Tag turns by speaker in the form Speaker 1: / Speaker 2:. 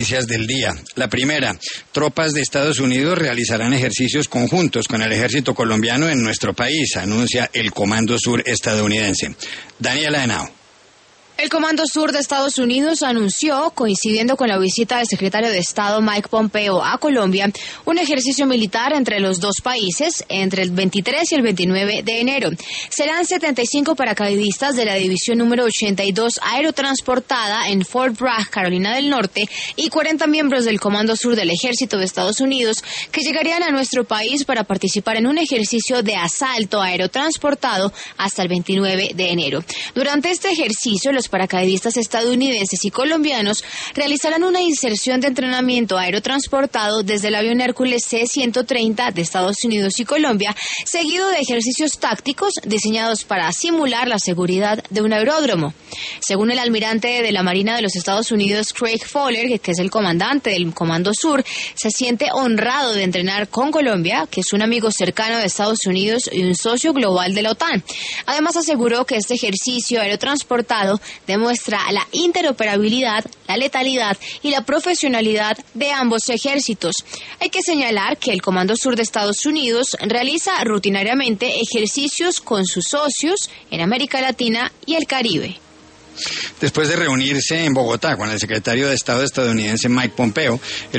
Speaker 1: Noticias del día. La primera, tropas de Estados Unidos realizarán ejercicios conjuntos con el ejército colombiano en nuestro país, anuncia el Comando Sur estadounidense. Daniela Henao.
Speaker 2: El Comando Sur de Estados Unidos anunció, coincidiendo con la visita del secretario de Estado Mike Pompeo a Colombia, un ejercicio militar entre los dos países entre el 23 y el 29 de enero. Serán 75 paracaidistas de la División número 82 aerotransportada en Fort Bragg, Carolina del Norte, y 40 miembros del Comando Sur del Ejército de Estados Unidos que llegarían a nuestro país para participar en un ejercicio de asalto aerotransportado hasta el 29 de enero. Durante este ejercicio, los paracaidistas estadounidenses y colombianos realizarán una inserción de entrenamiento aerotransportado desde el avión Hércules C-130 de Estados Unidos y Colombia, seguido de ejercicios tácticos diseñados para simular la seguridad de un aeródromo. Según el almirante de la Marina de los Estados Unidos, Craig Fowler, que es el comandante del Comando Sur, se siente honrado de entrenar con Colombia, que es un amigo cercano de Estados Unidos y un socio global de la OTAN. Además, aseguró que este ejercicio aerotransportado demuestra la interoperabilidad, la letalidad y la profesionalidad de ambos ejércitos. Hay que señalar que el Comando Sur de Estados Unidos realiza rutinariamente ejercicios con sus socios en América Latina y el Caribe.
Speaker 1: Después de reunirse en Bogotá con el secretario de Estado estadounidense Mike Pompeo,